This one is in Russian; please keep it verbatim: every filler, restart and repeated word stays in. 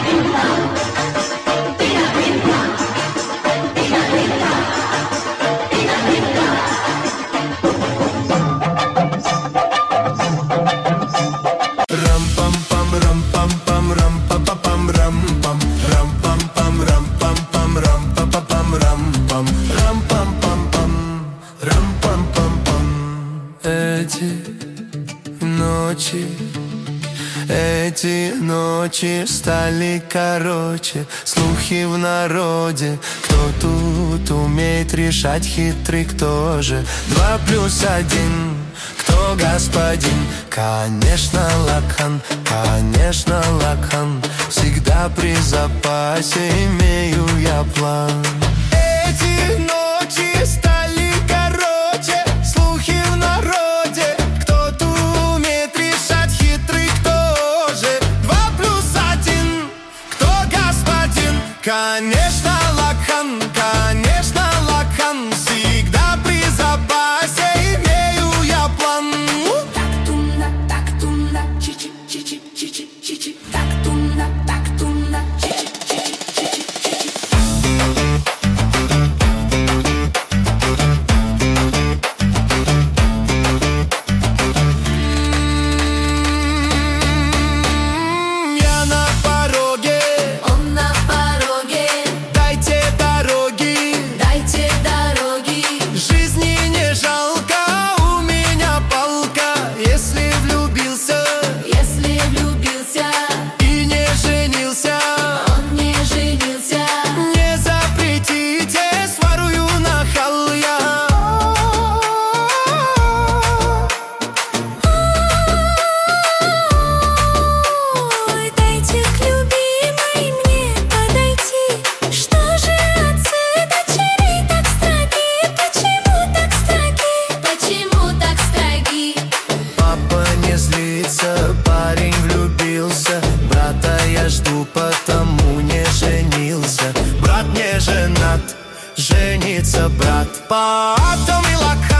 Эти ночи, эти ночи стали короче. Слухи в народе, кто тут умеет решать, хитрый кто же. Два плюс один, кто господин? Конечно, Лакхан, конечно, Лакхан. Всегда при запасе имею я план. Эти ночи стали короче, слухи в народе, кто-то умеет решать, хитрый кто же. Два плюс один, кто господин? Конечно, Лакхан, конечно, Лакхан. Всегда при запасе имею я план. Так тумно, так тумно, чичи, чичи, чичи, чичи. Так тумно, так тумно, чичи, чичи, чичи, чичи. Я на пороге, Он на пороге, дайте дороги, дайте дороги. жизни не жалко, у меня палка. Если влюбился Если влюбился, и не женился, он не женился. не запретите, сворую нахал я. Ой, дайте к любимой мне подойти. Что же отцы дочерей так строги? Почему так строги? Почему так строги? Папа не злится, парень влюбился. Брата я жду, потому не женился. Брат не женат, женится брат. Поэтому и Лакхан